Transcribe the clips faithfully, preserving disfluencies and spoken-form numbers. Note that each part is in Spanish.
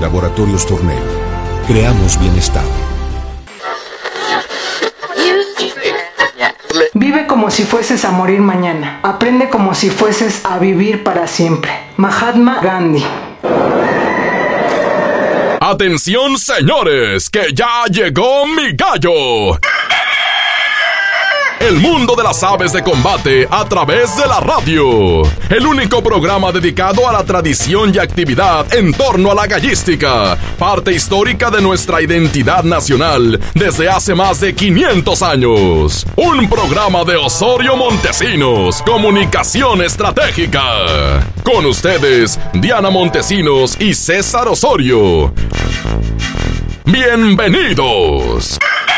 Laboratorios Tornel. Creamos bienestar. Vive como si fueses a morir mañana. Aprende como si fueses a vivir para siempre. Mahatma Gandhi. Atención, señores, que ya llegó mi gallo. El mundo de las aves de combate a través de la radio. El único programa dedicado a la tradición y actividad en torno a la gallística, parte histórica de nuestra identidad nacional desde hace más de quinientos años. Un programa de Osorio Montesinos, Comunicación Estratégica. Con ustedes, Diana Montesinos y César Osorio. ¡Bienvenidos!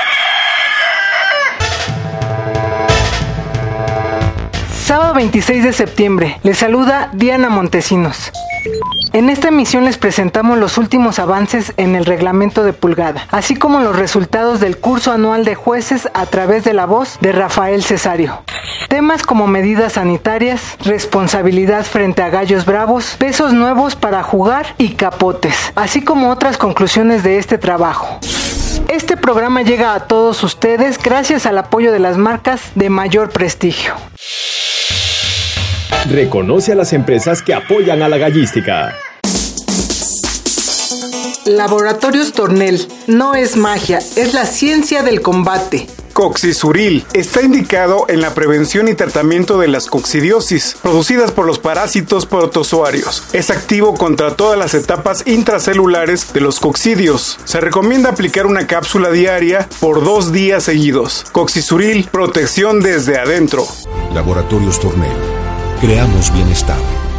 Sábado veintiséis de septiembre, les saluda Diana Montesinos. En esta emisión les presentamos los últimos avances en el reglamento de pulgada, así como los resultados del curso anual de jueces a través de la voz de Rafael Cesario. Temas como medidas sanitarias, responsabilidad frente a gallos bravos, pesos nuevos para jugar y capotes, así como otras conclusiones de este trabajo. Este programa llega a todos ustedes gracias al apoyo de las marcas de mayor prestigio. Reconoce a las empresas que apoyan a la gallística. Laboratorios Tornel. No es magia, es la ciencia del combate. Coccisuril está indicado en la prevención y tratamiento de las coccidiosis, producidas por los parásitos protozoarios. Es activo contra todas las etapas intracelulares de los coccidios. Se recomienda aplicar una cápsula diaria por dos días seguidos. Coccisuril, protección desde adentro. Laboratorios Tornel. Creamos bienestar.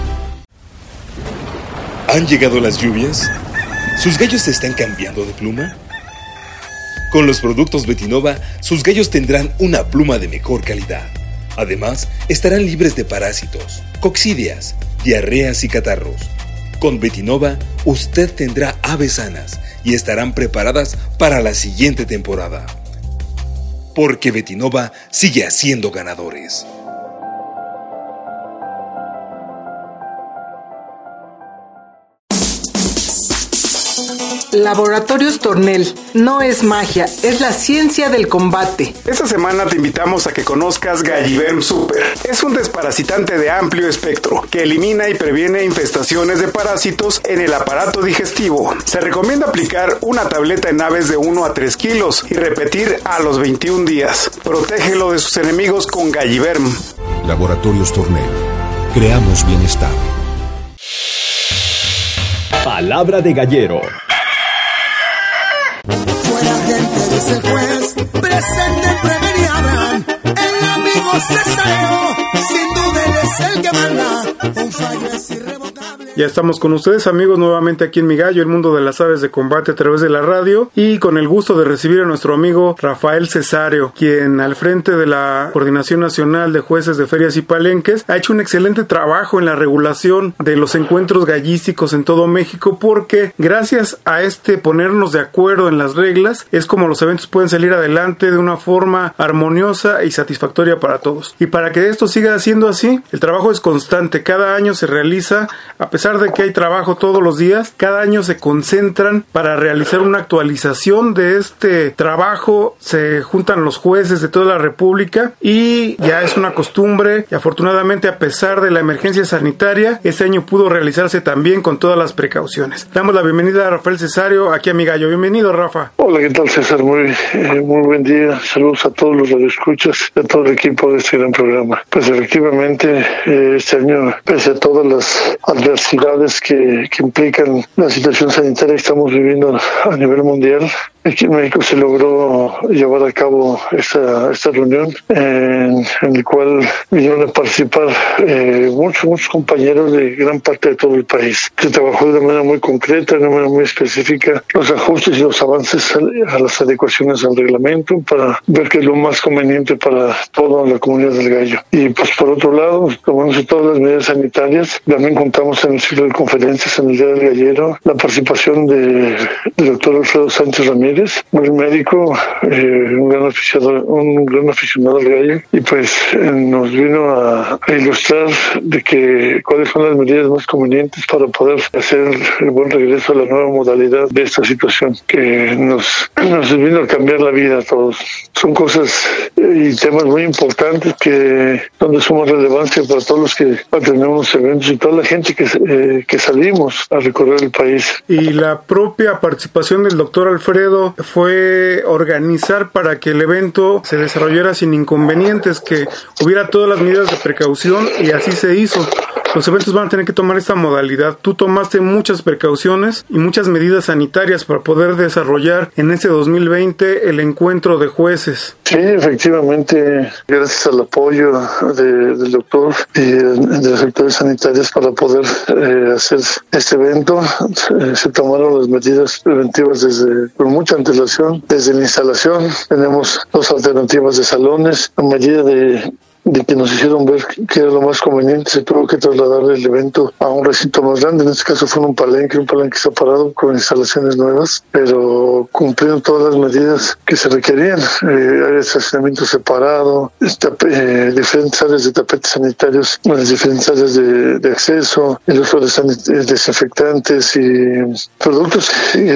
¿Han llegado las lluvias? ¿Sus gallos se están cambiando de pluma? Con los productos Betinova, sus gallos tendrán una pluma de mejor calidad. Además, estarán libres de parásitos, coccidias, diarreas y catarros. Con Betinova, usted tendrá aves sanas y estarán preparadas para la siguiente temporada. Porque Betinova sigue haciendo ganadores. Laboratorios Tornel. No es magia, es la ciencia del combate. Esta semana te invitamos a que conozcas Galliverm Super. Es un desparasitante de amplio espectro que elimina y previene infestaciones de parásitos en el aparato digestivo. Se recomienda aplicar una tableta en aves de uno a tres kilos y repetir a los veintiún días. Protégelo de sus enemigos con Galliverm. Laboratorios Tornel. Creamos bienestar. Palabra de gallero. Fuera gente, dice el juez, presente premiaran. El amigo Cesario, sin duda él es el que manda. Un fallo es irrevocable. Ya estamos con ustedes, amigos, nuevamente aquí en Mi Gallo, el mundo de las aves de combate a través de la radio, y con el gusto de recibir a nuestro amigo Rafael Cesario, quien al frente de la Coordinación Nacional de Jueces de Ferias y Palenques ha hecho un excelente trabajo en la regulación de los encuentros gallísticos en todo México, porque gracias a este ponernos de acuerdo en las reglas es como los eventos pueden salir adelante de una forma armoniosa y satisfactoria para todos. Y para que esto siga siendo así, el trabajo es constante, cada año se realiza, a pesar de que hay trabajo todos los días, cada año se concentran para realizar una actualización de este trabajo, se juntan los jueces de toda la República y ya es una costumbre, y afortunadamente a pesar de la emergencia sanitaria, este año pudo realizarse también con todas las precauciones. Damos la bienvenida a Rafael Cesario aquí a Mi Gallo. Bienvenido, Rafa. Hola, ¿qué tal, César? Muy, eh, muy buen día. Saludos a todos los radioescuchas y a todo el equipo de este gran programa. Pues efectivamente, eh, este año, pese a todas las adversidades que, que implican la situación sanitaria que estamos viviendo a nivel mundial, aquí en México se logró llevar a cabo esta, esta reunión en, en el cual vinieron a participar eh, muchos, muchos compañeros de gran parte de todo el país. Se trabajó de manera muy concreta, de una manera muy específica, los ajustes y los avances a, a las adecuaciones al reglamento para ver qué es lo más conveniente para toda la comunidad del gallo. Y pues por otro lado, tomándose todas las medidas sanitarias, también contamos en el ciclo de conferencias en el Día del Gallero la participación de, del doctor Alfredo Sánchez Ramírez, Ramírez, un médico, eh, un gran aficionado, un gran aficionado al gallo, y pues eh, nos vino a, a ilustrar de que cuáles son las medidas más convenientes para poder hacer el buen regreso a la nueva modalidad de esta situación que nos, nos vino a cambiar la vida a todos. Son cosas y temas muy importantes que son de suma relevancia para todos los que atendemos eventos y toda la gente que, eh, que salimos a recorrer el país. Y la propia participación del doctor Alfredo fue organizar para que el evento se desarrollara sin inconvenientes, que hubiera todas las medidas de precaución, y así se hizo. Los eventos van a tener que tomar esta modalidad. Tú tomaste muchas precauciones y muchas medidas sanitarias para poder desarrollar en este dos mil veinte el encuentro de jueces. Sí, efectivamente, gracias al apoyo de, del doctor y de las autoridades sanitarias para poder eh, hacer este evento, eh, se tomaron las medidas preventivas desde con mucha antelación. Desde la instalación tenemos dos alternativas de salones, a medida de de que nos hicieron ver que era lo más conveniente, se tuvo que trasladar el evento a un recinto más grande. En este caso fue un palenque, un palenque separado con instalaciones nuevas, pero cumpliendo todas las medidas que se requerían. Eh, áreas de estacionamiento separado, eh, diferentes áreas de tapetes sanitarios, las diferentes áreas de, de acceso, el uso de sanit- desinfectantes y productos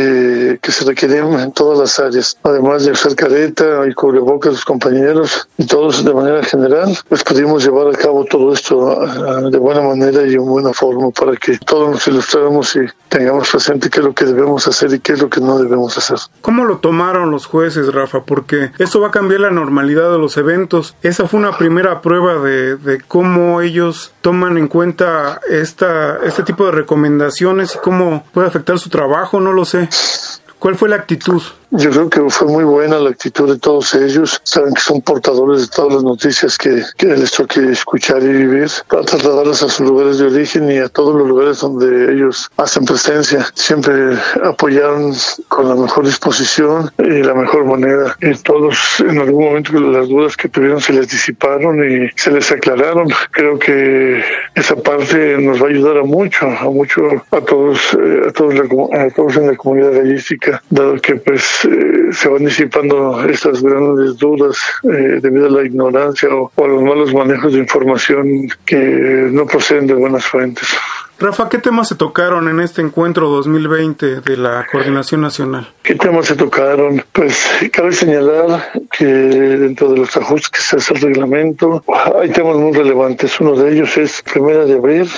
eh, que se requerían en todas las áreas, además de usar careta y cubrebocas a los compañeros y todos de manera general. Pues pudimos llevar a cabo todo esto uh, de buena manera y en buena forma para que todos nos ilustráramos y tengamos presente qué es lo que debemos hacer y qué es lo que no debemos hacer. ¿Cómo lo tomaron los jueces, Rafa? Porque esto va a cambiar la normalidad de los eventos. Esa fue una primera prueba de, de cómo ellos toman en cuenta esta, este tipo de recomendaciones y cómo puede afectar su trabajo, no lo sé. ¿Cuál fue la actitud? Yo creo que fue muy buena la actitud de todos ellos. Saben que son portadores de todas las noticias que, que les toque escuchar y vivir, para trasladarlas a sus lugares de origen y a todos los lugares donde ellos hacen presencia. Siempre apoyaron con la mejor disposición y la mejor manera. Y todos, en algún momento, las dudas que tuvieron se les disiparon y se les aclararon. Creo que esa parte nos va a ayudar a mucho, a mucho, a todos, a todos, la, a todos en la comunidad gallística, dado que pues Eh, se van disipando estas grandes dudas eh, debido a la ignorancia o, o a los malos manejos de información que no proceden de buenas fuentes. Rafa, ¿qué temas se tocaron en este encuentro dos mil veinte de la Coordinación Nacional? ¿Qué temas se tocaron? Pues cabe señalar que dentro de los ajustes que se hace al reglamento hay temas muy relevantes. Uno de ellos es, primera de abril,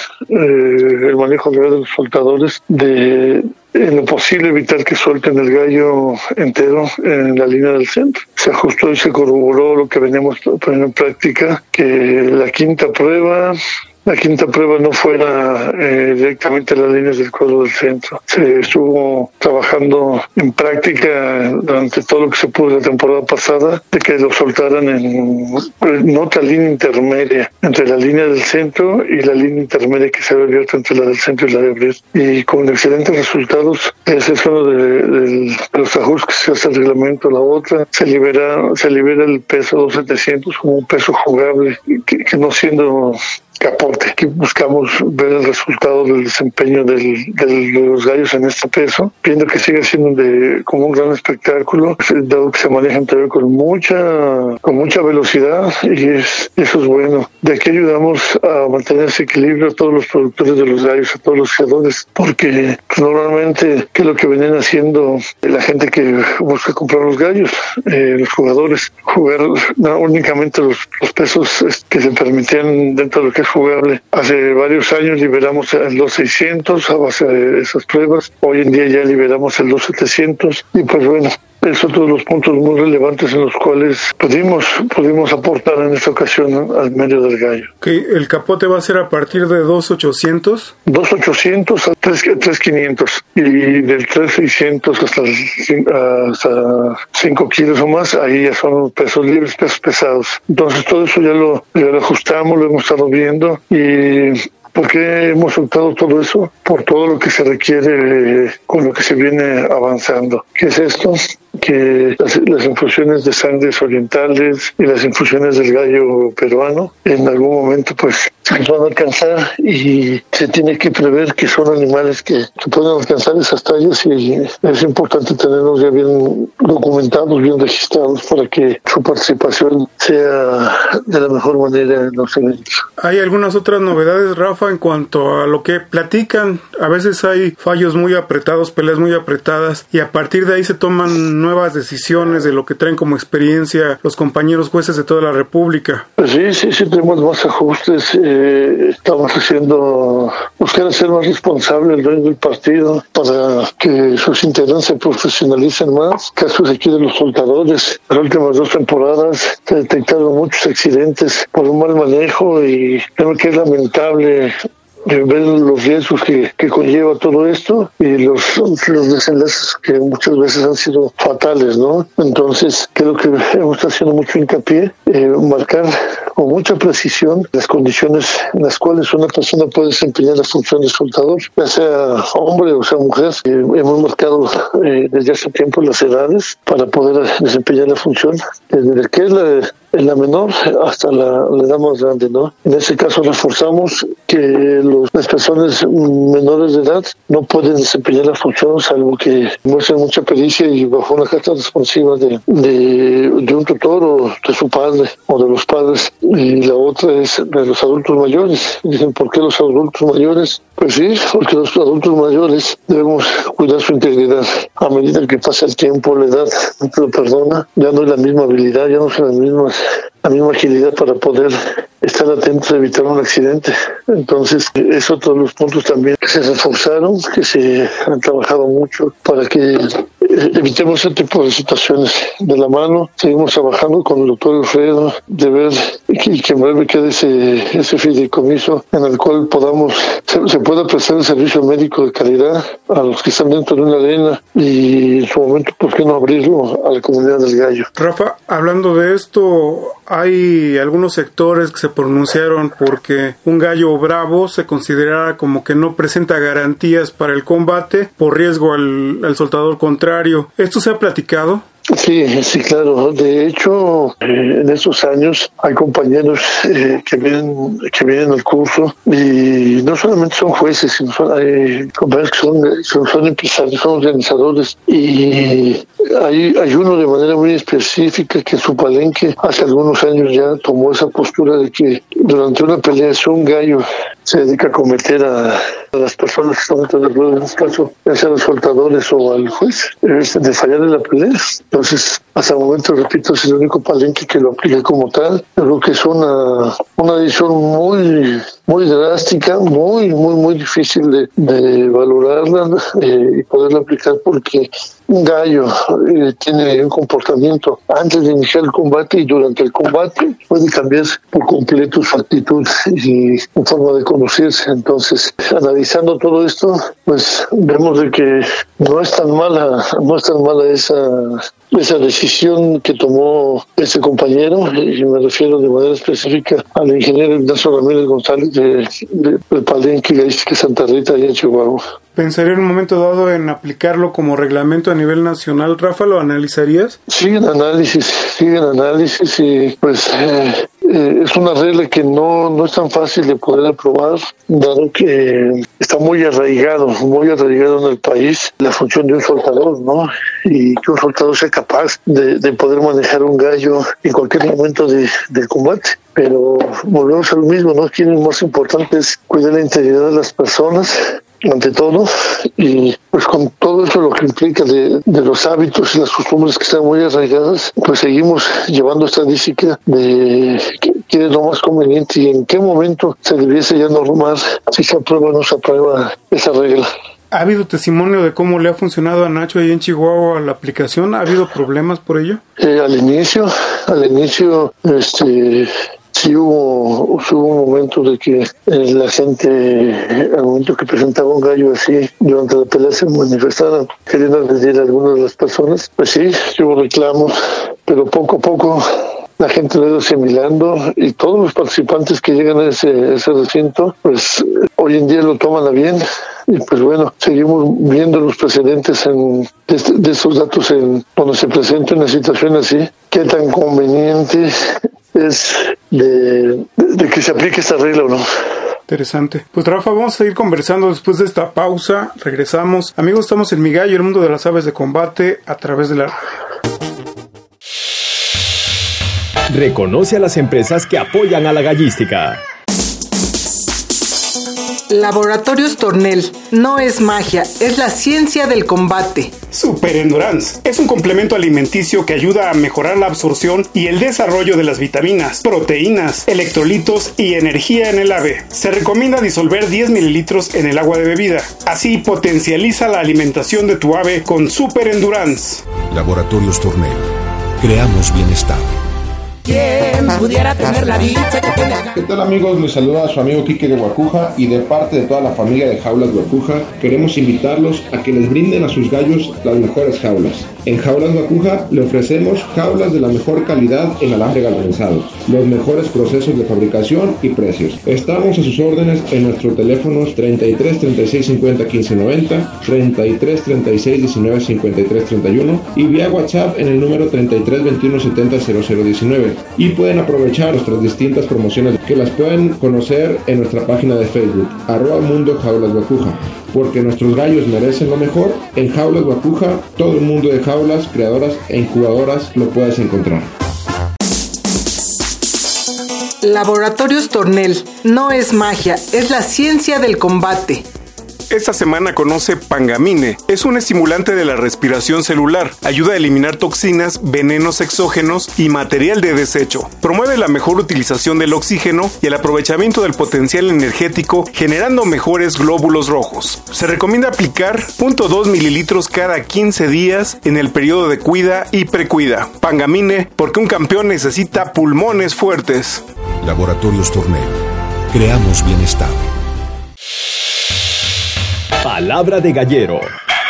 eh, el manejo de los soltadores, de en lo posible evitar que suelten el gallo entero en la línea del centro. Se ajustó y se corroboró lo que veníamos poniendo en práctica, que la quinta prueba La quinta prueba no fuera eh, directamente a las líneas del cuadro del centro. Se estuvo trabajando en práctica durante todo lo que se pudo la temporada pasada, de que lo soltaran en, en otra línea intermedia, entre la línea del centro y la línea intermedia que se había abierto entre la del centro y la de abril. Y con excelentes resultados, ese es uno de, de, de los ajustes que se hace al reglamento. La otra, se libera, se libera el peso dos mil setecientos como un peso jugable, que, que no siendo capote. Aquí buscamos ver el resultado del desempeño del, del, de los gallos en este peso, viendo que sigue siendo de, como un gran espectáculo, dado que se manejan todavía con mucha con mucha velocidad, y es, eso es bueno. De aquí ayudamos a mantener ese equilibrio a todos los productores de los gallos, a todos los criadores, porque pues, normalmente, ¿qué es lo que venían haciendo la gente que busca comprar los gallos? Eh, los jugadores, jugar no, únicamente los, los pesos que se permitían dentro de lo que es jugable. Hace varios años liberamos el dos seiscientos a base de esas pruebas. Hoy en día ya liberamos el dos setecientos y pues bueno, es otro de los puntos muy relevantes en los cuales pudimos pudimos aportar en esta ocasión, ¿no?, al medio del gallo. Okay, ¿el capote va a ser a partir de dos ochocientos? dos ochocientos a tres quinientos y del tres seiscientos hasta, hasta cinco kilos o más, ahí ya son pesos libres, pesos pesados. Entonces todo eso ya lo, ya lo ajustamos, lo hemos estado viendo y ¿Por qué hemos optado todo eso? Por todo lo que se requiere eh, con lo que se viene avanzando. ¿Qué es esto? Que las, las infusiones de sangres orientales y las infusiones del gallo peruano en algún momento pues van a alcanzar, y se tiene que prever que son animales que, que pueden alcanzar esas tallas, y es importante tenerlos ya bien documentados, bien registrados, para que su participación sea de la mejor manera en los eventos. Hay algunas otras novedades, Rafa, en cuanto a lo que platican. A veces hay fallos muy apretados, peleas muy apretadas, y a partir de ahí se toman nuevas decisiones de lo que traen como experiencia los compañeros jueces de toda la República. Pues sí, sí, sí tenemos más ajustes. Eh, estamos haciendo, buscar ser más responsable el dueño del partido para que sus integrantes se profesionalicen más. Casos aquí de los soltadores. Las últimas dos temporadas se detectaron muchos accidentes por un mal manejo, y creo que es lamentable ver los riesgos que, que conlleva todo esto y los, los desenlaces que muchas veces han sido fatales, ¿no? Entonces creo que hemos estado haciendo mucho hincapié, eh, marcar con mucha precisión las condiciones en las cuales una persona puede desempeñar la función de soltador, ya sea hombre o sea mujer. Eh, hemos marcado eh, desde hace tiempo las edades para poder desempeñar la función, desde que es la en la menor hasta la, la edad más grande, ¿no? En ese caso reforzamos que los, las personas menores de edad no pueden desempeñar la función salvo que muestren mucha pericia y bajo una carta responsiva de, de, de un tutor o de su padre o de los padres. Y la otra es de los adultos mayores. Dicen, ¿por qué los adultos mayores? Pues sí, porque los adultos mayores debemos cuidar su integridad. A medida que pasa el tiempo, la edad no te lo perdona, ya no es la misma habilidad, ya no son las mismas, la misma agilidad para poder estar atentos a evitar un accidente. Entonces, es otro de los puntos también que se reforzaron, que se han trabajado mucho para que evitemos ese tipo de situaciones. De la mano, seguimos trabajando con el doctor Alfredo, de ver que, que en breve quede ese, ese fideicomiso en el cual podamos, se, se pueda prestar el servicio médico de calidad a los que están dentro de una arena, y en su momento, ¿por qué no abrirlo a la comunidad del gallo? Rafa, hablando de esto, hay algunos sectores que se pronunciaron porque un gallo bravo se considera como que no presenta garantías para el combate por riesgo al, al soltador contrario. ¿Esto se ha platicado? Sí, sí, claro. De hecho, eh, en estos años hay compañeros eh, que vienen que vienen al curso, y no solamente son jueces, sino son, hay compañeros que son, son, son empresarios, son organizadores, y hay, hay uno de manera muy específica que en su palenque hace algunos años ya tomó esa postura de que durante una pelea, si un gallo se dedica a cometer a, a las personas que están dentro del ruedo, en este caso, ya sea a los soltadores o al juez, es de fallar en la pelea. Entonces, hasta el momento, repito, es el único palenque que lo aplica como tal. Creo que es una, una decisión muy, muy drástica, muy, muy, muy difícil de, de valorarla eh, y poderla aplicar, porque un gallo eh, tiene un comportamiento antes de iniciar el combate y durante el combate puede cambiar por completo su actitud y su forma de conducirse. Entonces, analizando todo esto, pues vemos de que no es tan mala, no es tan mala esa, esa decisión que tomó ese compañero, y me refiero de manera específica al ingeniero Ignacio Ramírez González de, de, de Palenque Gallística Santa Rita, allá en Chihuahua. ¿Pensaría en un momento dado en aplicarlo como reglamento a nivel nacional? Rafa, ¿lo analizarías? Sigue en análisis, sigue en análisis, y pues eh, eh, es una regla que no, no es tan fácil de poder aprobar, dado que está muy arraigado, muy arraigado en el país la función de un soltador, ¿no? Y que un soltador sea capaz de, de poder manejar un gallo en cualquier momento de, del combate. Pero volvemos a lo mismo, ¿no? Aquí lo más importante es cuidar la integridad de las personas, ante todo, y pues con todo eso lo que implica de, de los hábitos y las costumbres que están muy arraigadas, pues seguimos llevando estadística de qué, qué es lo más conveniente y en qué momento se debiese ya normar si se aprueba o no se aprueba esa regla. ¿Ha habido testimonio de cómo le ha funcionado a Nacho ahí en Chihuahua la aplicación? ¿Ha habido problemas por ello? Eh, al inicio, al inicio, este... Sí hubo, sí hubo un momento de que eh, la gente, al momento que presentaba un gallo así, durante la pelea se manifestaban queriendo agredir a algunas de las personas. Pues sí, sí hubo reclamos, pero poco a poco la gente lo ha ido asimilando y todos los participantes que llegan a ese, ese recinto, pues hoy en día lo toman a bien. Y pues bueno, seguimos viendo los precedentes en, de, de estos datos en cuando se presenta una situación así, qué tan conveniente es de, de, de que se aplique esta regla o no. Interesante. Pues Rafa, vamos a seguir conversando después de esta pausa. Regresamos. Amigos, estamos en Mi Gallo, el mundo de las aves de combate a través de la radio. Reconoce a las empresas que apoyan a la gallística. Laboratorios Tornel. No es magia, es la ciencia del combate. Super Endurance es un complemento alimenticio que ayuda a mejorar la absorción y el desarrollo de las vitaminas, proteínas, electrolitos y energía en el ave. Se recomienda disolver diez mililitros en el agua de bebida. Así potencializa la alimentación de tu ave con Super Endurance. Laboratorios Tornel. Creamos bienestar. ¿Quién pudiera tener la dicha que tiene acá? ¿Qué tal, amigos? Les saluda a su amigo Quique de Guacuja y de parte de toda la familia de Jaulas Guacuja queremos invitarlos a que les brinden a sus gallos las mejores jaulas. En Jaulas Guacuja le ofrecemos jaulas de la mejor calidad en alambre galvanizado, los mejores procesos de fabricación y precios. Estamos a sus órdenes en nuestros teléfonos treinta y tres, treinta y seis, cincuenta, quince, noventa, treinta y tres, treinta y seis, diecinueve, cincuenta y tres, treinta y uno y vía WhatsApp en el número treinta y tres, veintiuno, setenta, cero cero diecinueve. Y pueden aprovechar nuestras distintas promociones que las pueden conocer en nuestra página de Facebook, arroba mundo jaulas guacuja. Porque nuestros gallos merecen lo mejor. En Jaulas Guacuja, todo el mundo de jaulas, creadoras e incubadoras lo puedes encontrar. Laboratorios Tornel. No es magia, es la ciencia del combate. Esta semana conoce Pangamine. Es un estimulante de la respiración celular. Ayuda a eliminar toxinas, venenos exógenos y material de desecho. Promueve la mejor utilización del oxígeno y el aprovechamiento del potencial energético, generando mejores glóbulos rojos. Se recomienda aplicar cero punto dos mililitros cada quince días en el periodo de cuida y precuida. Pangamine, porque un campeón necesita pulmones fuertes. Laboratorios Tornel. Creamos bienestar. Palabra de gallero.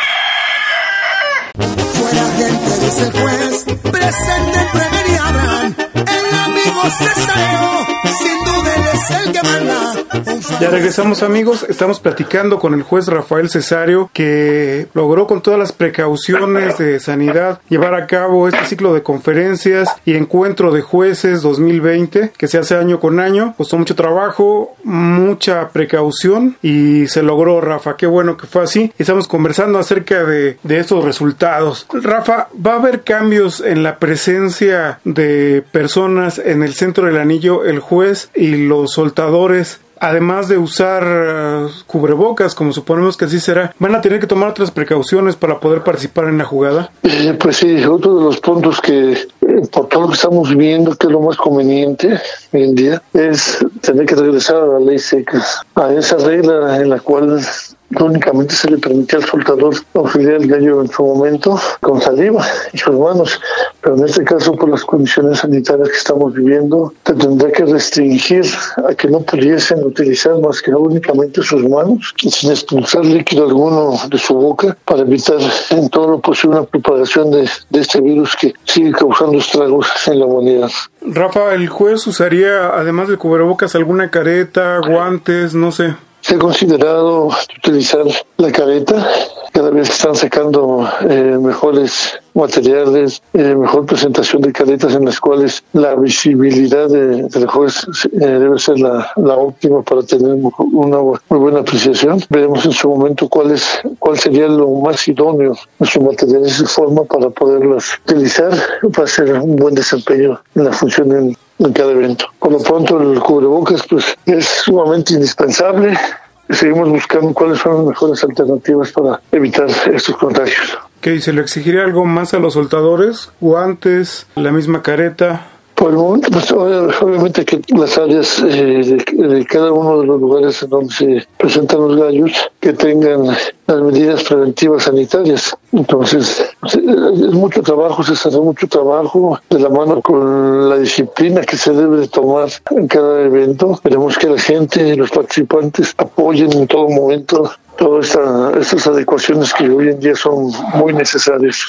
Fuera gente, dice el juez, presente premiaran. El amigo Cesareo, sin duda él es el que manda. Ya regresamos, amigos. Estamos platicando con el juez Rafael Cesario, que logró con todas las precauciones de sanidad llevar a cabo este ciclo de conferencias y encuentro de jueces dos mil veinte, que se hace año con año. Costó mucho trabajo, mucha precaución y se logró, Rafa. Qué bueno que fue así. Estamos conversando acerca de, de estos resultados. Rafa, ¿va a haber cambios en la presencia de personas en el centro del anillo? El juez y los soltadores, además de usar uh, cubrebocas, como suponemos que así será, ¿van a tener que tomar otras precauciones para poder participar en la jugada? Eh, pues sí, otro de los puntos que, eh, por todo lo que estamos viendo, que es lo más conveniente hoy en día, es tener que regresar a la ley seca, a esa regla en la cual únicamente se le permitía al soltador auxiliar el gallo en su momento con saliva y sus manos, pero en este caso, por las condiciones sanitarias que estamos viviendo, se tendrá que restringir a que no pudiesen utilizar más que únicamente sus manos, sin expulsar líquido alguno de su boca, para evitar en todo lo posible una propagación de, de este virus que sigue causando estragos en la humanidad. Rafa, ¿el juez usaría, además de cubrebocas, alguna careta, guantes, no sé? Se ha considerado utilizar la careta cada vez que están sacando eh, mejores materiales, eh, mejor presentación de caretas en las cuales la visibilidad de, del juez eh, debe ser la, la óptima para tener una muy buena apreciación. Veremos en su momento cuál es cuál sería lo más idóneo en su material y su forma para poderlas utilizar para hacer un buen desempeño en la función en, en cada evento. Por lo pronto, el cubrebocas pues es sumamente indispensable. Seguimos buscando cuáles son las mejores alternativas para evitar estos contagios. ¿Qué? ¿Se le exigiría algo más a los soltadores? ¿Guantes? ¿La misma careta? Por el momento, pues obviamente que las áreas eh, de, de cada uno de los lugares en donde se presentan los gallos que tengan las medidas preventivas sanitarias. Entonces, es mucho trabajo, se hace mucho trabajo de la mano con la disciplina que se debe de tomar en cada evento. Queremos que la gente y los participantes apoyen en todo momento todas esta, estas adecuaciones que hoy en día son muy necesarias.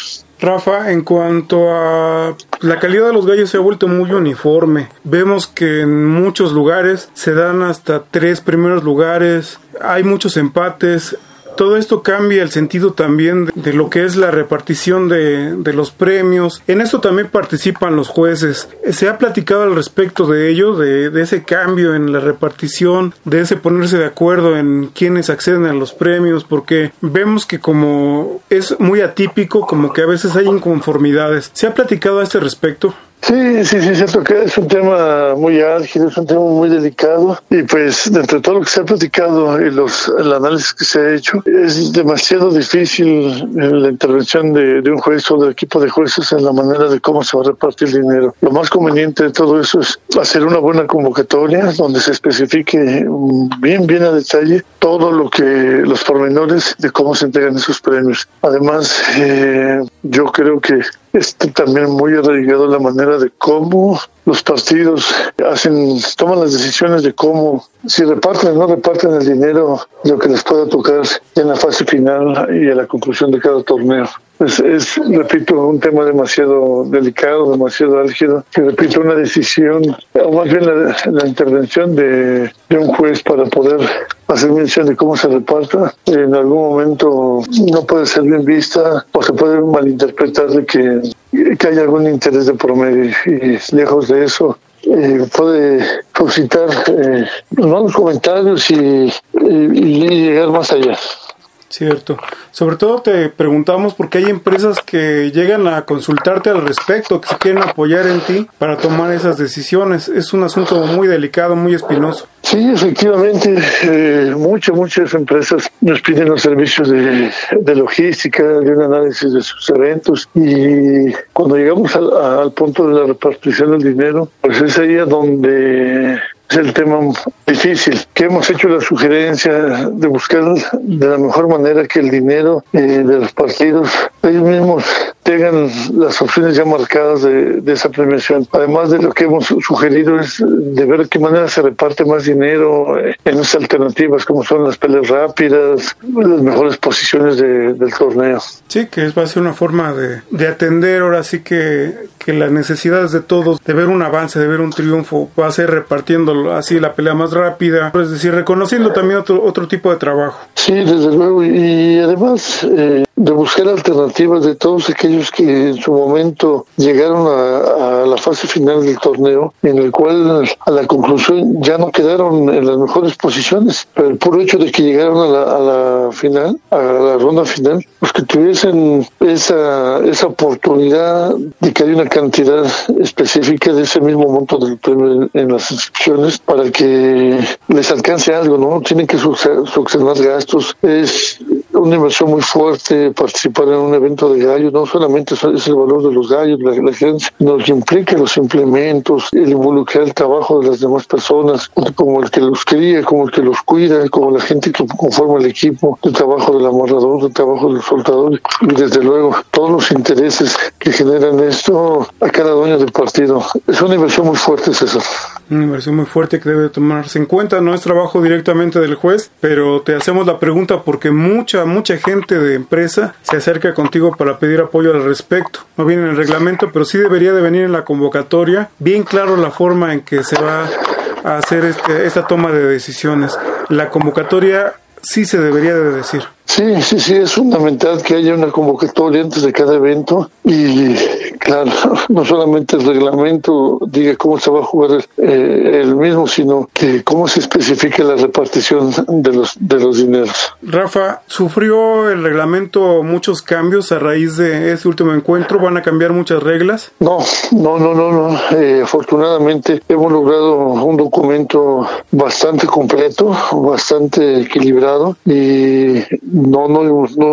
Rafa, en cuanto a la calidad de los gallos se ha vuelto muy uniforme. Vemos que en muchos lugares se dan hasta tres primeros lugares, hay muchos empates. Todo esto cambia el sentido también de, de lo que es la repartición de, de los premios. En esto también participan los jueces. ¿Se ha platicado al respecto de ello, de, de ese cambio en la repartición, de ese ponerse de acuerdo en quiénes acceden a los premios? Porque vemos que como es muy atípico, como que a veces hay inconformidades. ¿Se ha platicado a este respecto? Sí, sí, sí, siento que es un tema muy álgido, es un tema muy delicado y pues dentro de todo lo que se ha platicado y los el análisis que se ha hecho, es demasiado difícil la intervención de, de un juez o del equipo de jueces en la manera de cómo se va a repartir el dinero. Lo más conveniente de todo eso es hacer una buena convocatoria donde se especifique bien, bien a detalle todo lo que, los pormenores de cómo se entregan esos premios. Además, eh, yo creo que está también muy arraigado la manera de cómo los partidos hacen, toman las decisiones de cómo, si reparten o no reparten el dinero, lo que les pueda tocar en la fase final y a la conclusión de cada torneo. Es, es, repito, un tema demasiado delicado, demasiado álgido, que repito, una decisión, o más bien la, la intervención de, de un juez para poder hacer mención de cómo se reparta, en algún momento no puede ser bien vista o se puede malinterpretar de que, que hay algún interés de promedio, y lejos de eso eh, puede suscitar eh, malos comentarios y, y, y llegar más allá. Cierto. Sobre todo te preguntamos porque hay empresas que llegan a consultarte al respecto, que se quieren apoyar en ti para tomar esas decisiones. Es un asunto muy delicado, muy espinoso. Sí, efectivamente, eh, muchas, muchas empresas nos piden los servicios de, de logística, de un análisis de sus eventos, y cuando llegamos al, al punto de la repartición del dinero, pues es ahí a donde es el tema difícil, que hemos hecho la sugerencia de buscar de la mejor manera que el dinero eh, de los partidos, ellos mismos tengan las opciones ya marcadas de, de esa premiación. Además de lo que hemos sugerido es de ver de qué manera se reparte más dinero en las alternativas, como son las peleas rápidas, las mejores posiciones de, del torneo. Sí, que va a ser una forma de, de atender ahora sí que, que las necesidades de todos, de ver un avance, de ver un triunfo, va a ser repartiendo así la pelea más rápida, es decir, reconociendo también otro, otro tipo de trabajo. Sí, desde luego, y además eh, de buscar alternativas de todos aquellos que en su momento llegaron a, a la fase final del torneo, en el cual a la conclusión ya no quedaron en las mejores posiciones, pero el puro hecho de que llegaron a la, a la final, a la ronda final, pues que tuviesen esa, esa oportunidad de que haya una cantidad específica de ese mismo monto del premio en, en las inscripciones para que les alcance algo, ¿no? Tienen que succionar gastos, es una inversión muy fuerte participar en un evento de gallos, no solamente es el valor de los gallos, la, la gente nos implica los implementos, el involucrar el trabajo de las demás personas, como el que los cría, como el que los cuida, como la gente que conforma el equipo, el trabajo del amarrador, el trabajo del soltador, y desde luego todos los intereses que generan esto a cada dueño del partido. Es una inversión muy fuerte, César. Una inversión muy fuerte que debe tomarse en cuenta. No es trabajo directamente del juez, pero te hacemos la pregunta porque mucha, mucha gente de empresa se acerca contigo para pedir apoyo al respecto. No viene en el reglamento, pero sí debería de venir en la convocatoria, bien claro la forma en que se va a hacer este, esta toma de decisiones. La convocatoria sí se debería de decir. Sí, sí, sí, es fundamental que haya una convocatoria antes de cada evento y, claro, no solamente el reglamento diga cómo se va a jugar eh, el mismo, sino que cómo se especifica la repartición de los de los dineros. Rafa, ¿sufrió el reglamento muchos cambios a raíz de este último encuentro? ¿Van a cambiar muchas reglas? No, no, no, no, no. Eh, afortunadamente hemos logrado un documento bastante completo, bastante equilibrado y no, no,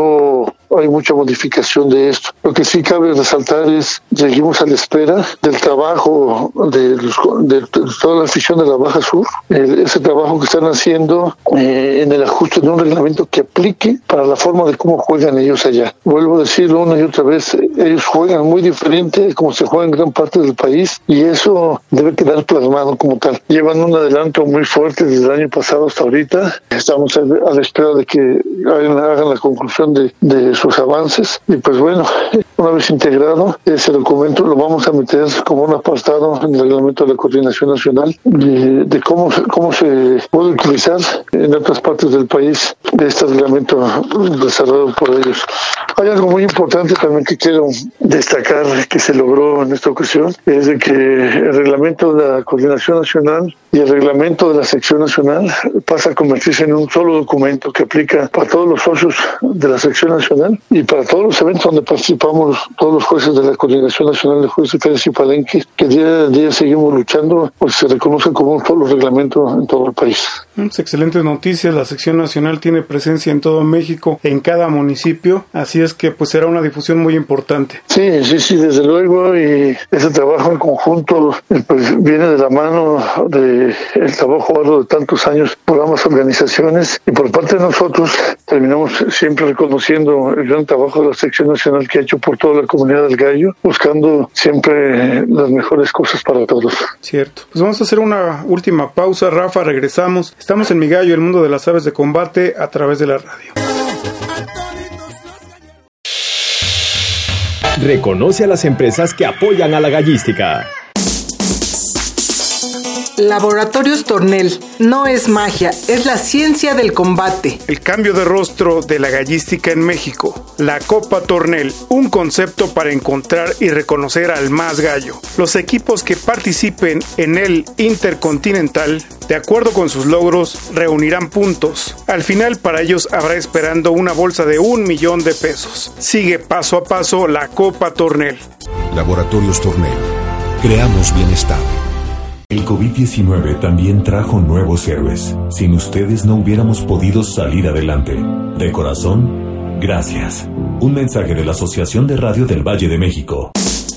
no hay mucha modificación de esto. Lo que sí cabe resaltar es, seguimos a la espera del trabajo de, los, de, de toda la afición de la Baja Sur, el, ese trabajo que están haciendo eh, en el ajuste de un reglamento que aplique para la forma de cómo juegan ellos allá. Vuelvo a decirlo una y otra vez, ellos juegan muy diferente como se juega en gran parte del país y eso debe quedar plasmado como tal. Llevan un adelanto muy fuerte desde el año pasado hasta ahorita. Estamos a, a la espera de que hagan, hagan la conclusión de, de sus avances. Y pues bueno, una vez integrado ese documento lo vamos a meter como un apartado en el reglamento de la Coordinación Nacional de, de cómo, cómo se puede utilizar en otras partes del país de este reglamento desarrollado por ellos. Hay algo muy importante también que quiero destacar que se logró en esta ocasión, es de que el reglamento de la Coordinación Nacional y el reglamento de la sección nacional pasa a convertirse en un solo documento que aplica para todos los socios de la sección nacional y para todos los eventos donde participamos todos los jueces de la Coordinación Nacional de Jueces de Ferias y Palenques, que día a día seguimos luchando, pues se reconocen como un solo reglamento en todo el país. Es excelentes noticias. La sección nacional tiene presencia en todo México, en cada municipio, así es que pues será una difusión muy importante. Sí, sí, sí, desde luego, y ese trabajo en conjunto pues viene de la mano de el trabajo a lo largo de tantos años por ambas organizaciones, y por parte de nosotros terminamos siempre reconociendo el gran trabajo de la sección nacional que ha hecho por toda la comunidad del gallo, buscando siempre las mejores cosas para todos. Cierto. Pues vamos a hacer una última pausa, Rafa, regresamos. Estamos en Mi Gallo, el mundo de las aves de combate, a través de la radio. Reconoce a las empresas que apoyan a la gallística. Laboratorios Tornel. No es magia, es la ciencia del combate. El cambio de rostro de la gallística en México. La Copa Tornel, un concepto para encontrar y reconocer al más gallo. Los equipos que participen en el Intercontinental, de acuerdo con sus logros, reunirán puntos. Al final, para ellos habrá esperando una bolsa de un millón de pesos. Sigue paso a paso la Copa Tornel. Laboratorios Tornel. Creamos bienestar. El COVID diecinueve también trajo nuevos héroes. Sin ustedes no hubiéramos podido salir adelante. De corazón, gracias. Un mensaje de la Asociación de Radio del Valle de México.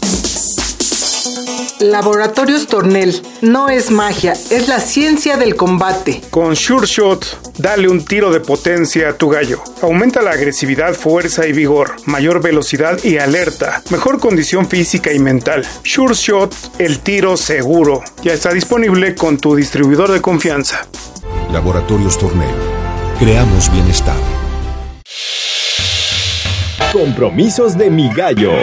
Laboratorios Tornel. No es magia, es la ciencia del combate. Con Sure Shot, dale un tiro de potencia a tu gallo. Aumenta la agresividad, fuerza y vigor, mayor velocidad y alerta, mejor condición física y mental. Sure Shot, el tiro seguro. Ya está disponible con tu distribuidor de confianza. Laboratorios Tornel. Creamos bienestar. Compromisos de Mi Gallo.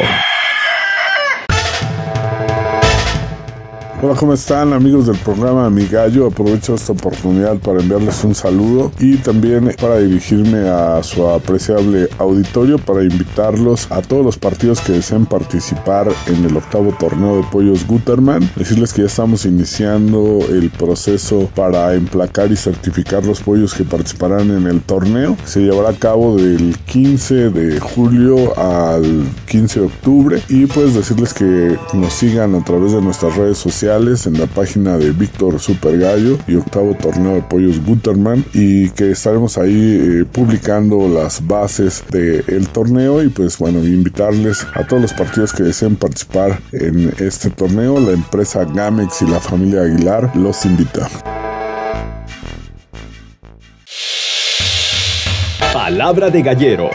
Hola, ¿cómo están, amigos del programa Mi Gallo? Aprovecho esta oportunidad para enviarles un saludo y también para dirigirme a su apreciable auditorio para invitarlos a todos los partidos que deseen participar en el octavo torneo de pollos Gutermann. Decirles que ya estamos iniciando el proceso para emplacar y certificar los pollos que participarán en el torneo. Se llevará a cabo del quince de julio al quince de octubre, y pues decirles que nos sigan a través de nuestras redes sociales en la página de Víctor Super Gallo y octavo torneo de pollos Gutermann, y que estaremos ahí eh, publicando las bases del torneo. Y pues bueno, invitarles a todos los partidos que deseen participar en este torneo. La empresa Gamex y la familia Aguilar los invita. Palabra de gallero.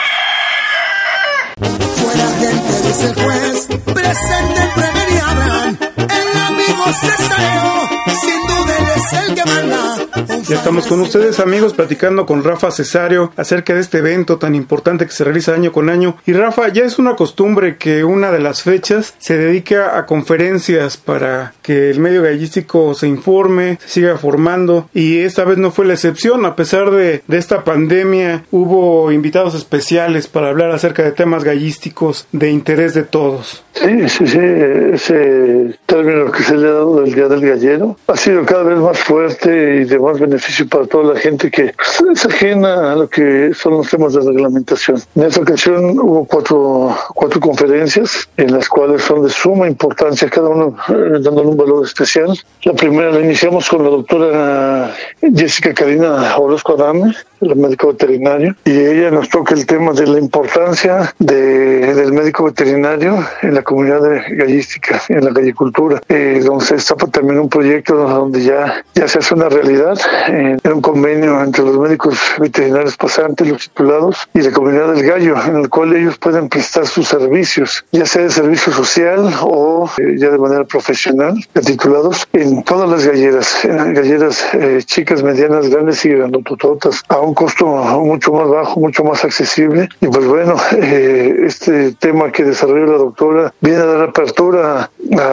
Fuera gente, dice el juez, presente premiaran. El amigo Cesario, sin duda él es el que manda. Ya estamos con ustedes, amigos, platicando con Rafa Cesario acerca de este evento tan importante que se realiza año con año. Y Rafa, ya es una costumbre que una de las fechas se dedica a conferencias para que el medio gallístico se informe, se siga formando, y esta vez no fue la excepción. A pesar de, de esta pandemia, hubo invitados especiales para hablar acerca de temas gallísticos de interés de todos. Sí, sí, sí, ese término que se le ha dado del Día del Gallero ha sido cada vez más fuerte y de más beneficio para toda la gente que es ajena a lo que son los temas de reglamentación. En esta ocasión hubo cuatro, cuatro conferencias en las cuales son de suma importancia, cada uno eh, dándole un valor especial. La primera la iniciamos con la doctora Jessica Karina Orozco Adame, la médico veterinario, y ella nos toca el tema de la importancia de, del médico veterinario en la comunidad de gallística, en la gallicultura, eh, donde se está también un proyecto donde ya, ya se hace una realidad en, en un convenio entre los médicos veterinarios pasantes, los titulados, y la comunidad del gallo, en el cual ellos pueden prestar sus servicios, ya sea de servicio social o eh, ya de manera profesional, de titulados, en todas las galleras, en galleras eh, chicas, medianas, grandes y grandotototas, a un costo mucho más bajo, mucho más accesible. Y pues bueno, eh, este tema que desarrolló la doctora viene a dar apertura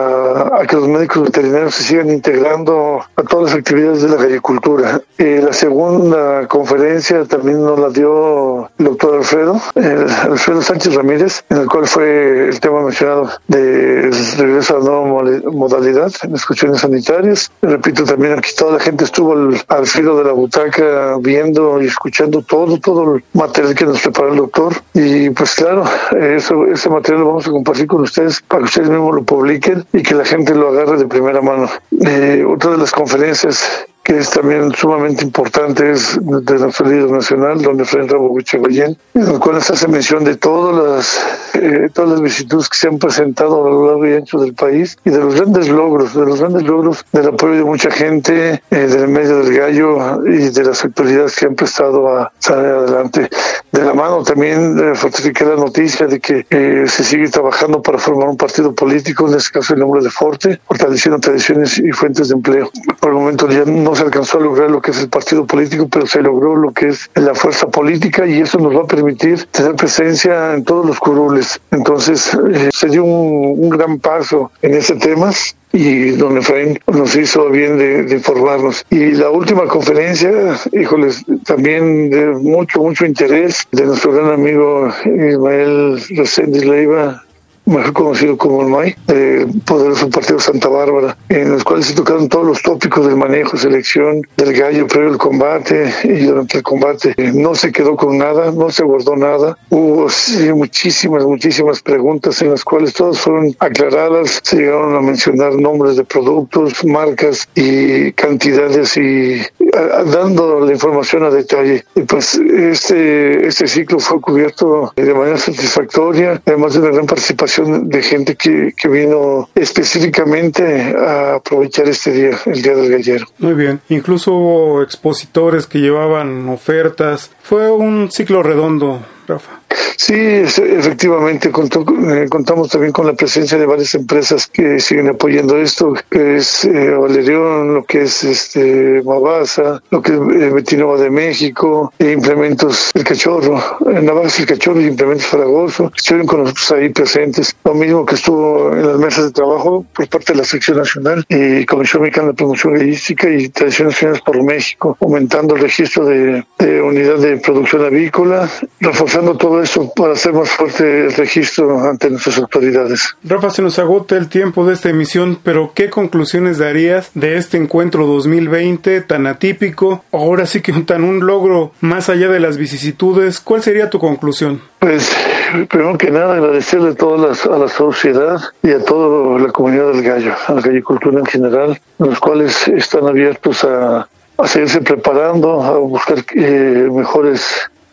a, a que los médicos veterinarios se sigan integrando a todas las actividades de la gallicultura. Eh, la segunda conferencia también nos la dio el doctor Alfredo, eh, Alfredo Sánchez Ramírez, en el cual fue el tema mencionado de regreso a la nueva modalidad en las cuestiones sanitarias. Repito, también aquí toda la gente estuvo al, al filo de la butaca viendo y escuchando todo, todo el material que nos preparó el doctor. Y pues claro, eso, ese material lo vamos a compartir con ustedes para que ustedes mismos lo publiquen y que la gente lo agarre de primera mano. Eh, otra de las conferencias que es también sumamente importante es de nuestro líder nacional, don Efraín Rabovich Goyen, en el cual se hace mención de todas las eh, todas las vicisitudes que se han presentado a lo largo y ancho del país y de los grandes logros, de los grandes logros del apoyo de mucha gente, eh, del medio del gallo y de las autoridades que han prestado a salir adelante. De la mano también eh, fortifiqué la noticia de que eh, se sigue trabajando para formar un partido político, en este caso el nombre de Forte, fortaleciendo tradiciones y fuentes de empleo. Por el momento ya no se alcanzó a lograr lo que es el partido político, pero se logró lo que es la fuerza política y eso nos va a permitir tener presencia en todos los curules. Entonces eh, se dio un, un gran paso en ese tema. Y don Efraín nos hizo bien de, de informarnos. Y la última conferencia, híjoles, también de mucho, mucho interés de nuestro gran amigo Ismael Reséndiz Leiva, mejor conocido como el M A I, eh, poderoso partido Santa Bárbara, en los cuales se tocaron todos los tópicos del manejo, selección del gallo previo al combate y durante el combate. Eh, no se quedó con nada, no se guardó nada. Hubo sí, muchísimas, muchísimas preguntas en las cuales todas fueron aclaradas. Se llegaron a mencionar nombres de productos, marcas y cantidades y a, a, dando la información a detalle. Y pues este, este ciclo fue cubierto de manera satisfactoria, además de una gran participación de gente que, que vino específicamente a aprovechar este día, el Día del Gallero. Muy bien, incluso hubo expositores que llevaban ofertas. Fue un ciclo redondo, Rafa. Sí, efectivamente, contó, eh, contamos también con la presencia de varias empresas que siguen apoyando esto, que es eh, Valerión, lo que es este Mabasa, lo que es eh, Betinova de México, e Implementos El Cachorro, eh, Navajas El Cachorro y Implementos Fragoso, estuvieron con nosotros ahí presentes. Lo mismo que estuvo en las mesas de trabajo por parte de la Sección Nacional y Comisión Mexicana de Promoción Gallística y Tradiciones Nacionales por México, aumentando el registro de, de unidad de producción avícola, reforzando todo esto para hacer más fuerte el registro ante nuestras autoridades. Rafa, se nos agota el tiempo de esta emisión, pero ¿qué conclusiones darías de este encuentro dos mil veinte tan atípico? Ahora sí que tan un logro más allá de las vicisitudes. ¿Cuál sería tu conclusión? Pues, primero que nada, agradecerle a toda la, a la sociedad y a toda la comunidad del gallo, a la gallicultura en general, los cuales están abiertos a, a seguirse preparando, a buscar eh, mejores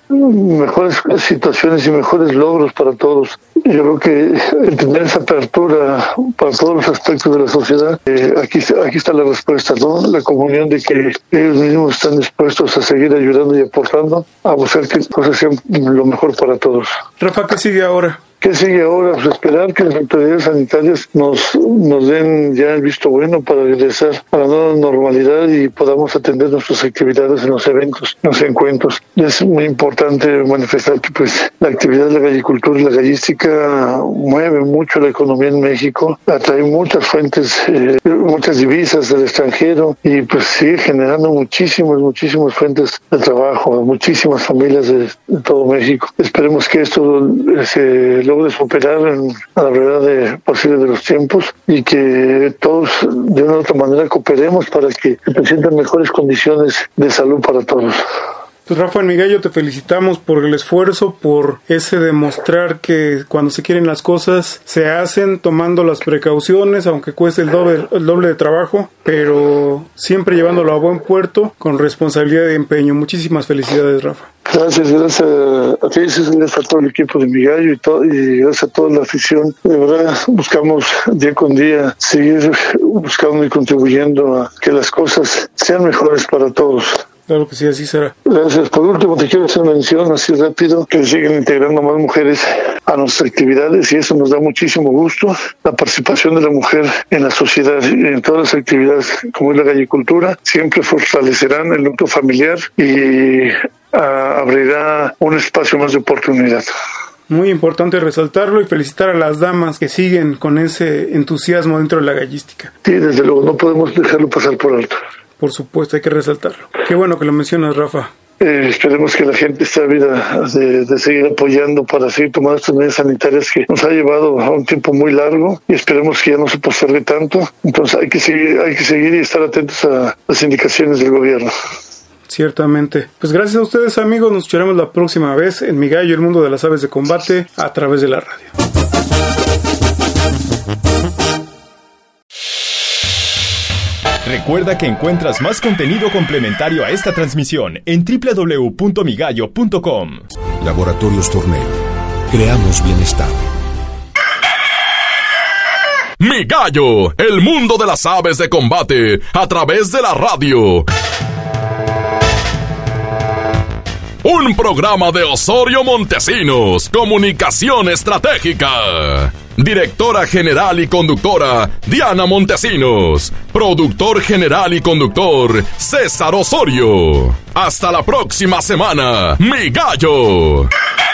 mejores situaciones y mejores logros para todos. Yo creo que el tener esa apertura para todos los aspectos de la sociedad, eh, aquí, aquí está la respuesta, ¿no? La comunión de que ellos mismos están dispuestos a seguir ayudando y aportando a buscar que las cosas sean lo mejor para todos. Rafa, ¿qué sigue ahora? ¿Qué sigue ahora? Pues esperar que las autoridades sanitarias nos, nos den ya el visto bueno para regresar a la nueva normalidad y podamos atender nuestras actividades en los eventos, en los encuentros. Es muy importante manifestar que pues la actividad de la gallicultura y la gallística mueve mucho la economía en México, atrae muchas fuentes, eh, muchas divisas del extranjero y pues sigue generando muchísimas, muchísimas fuentes de trabajo, muchísimas familias de, de todo México. Esperemos que esto se logre superar en, a la verdad de, posible de los tiempos y que todos de una u otra manera cooperemos para que se presenten mejores condiciones de salud para todos. Pues Rafa, en mi gallo te felicitamos por el esfuerzo, por ese demostrar que cuando se quieren las cosas se hacen tomando las precauciones, aunque cueste el doble, el doble de trabajo, pero siempre llevándolo a buen puerto con responsabilidad y empeño. Muchísimas felicidades, Rafa. Gracias, gracias a ti, gracias a todo el equipo de Mi Gallo y, todo, y gracias a toda la afición. De verdad, buscamos día con día seguir buscando y contribuyendo a que las cosas sean mejores para todos. Claro que sí, así será. Gracias. Por último, te quiero hacer mención así rápido que siguen integrando más mujeres a nuestras actividades y eso nos da muchísimo gusto. La participación de la mujer en la sociedad y en todas las actividades como es la gallicultura siempre fortalecerán el núcleo familiar y a, abrirá un espacio más de oportunidad. Muy importante resaltarlo y felicitar a las damas que siguen con ese entusiasmo dentro de la gallística. Sí, desde luego, no podemos dejarlo pasar por alto. Por supuesto, hay que resaltarlo. Qué bueno que lo mencionas, Rafa. Eh, esperemos que la gente esté ávida de, de seguir apoyando para seguir tomando estas medidas sanitarias que nos ha llevado a un tiempo muy largo y esperemos que ya no se postergue tanto. Entonces hay que seguir, hay que seguir y estar atentos a las indicaciones del gobierno. Ciertamente. Pues gracias a ustedes, amigos. Nos escucharemos la próxima vez en Mi Gallo, el mundo de las aves de combate, a través de la radio. Recuerda que encuentras más contenido complementario a esta transmisión en doble u doble u doble u punto mi gallo punto com. Laboratorios Tornel. Creamos bienestar. Mi Gallo, el mundo de las aves de combate, a través de la radio. Un programa de Osorio Montesinos, Comunicación Estratégica. Directora general y conductora, Diana Montesinos. Productor general y conductor, César Osorio. Hasta la próxima semana, Mi Gallo.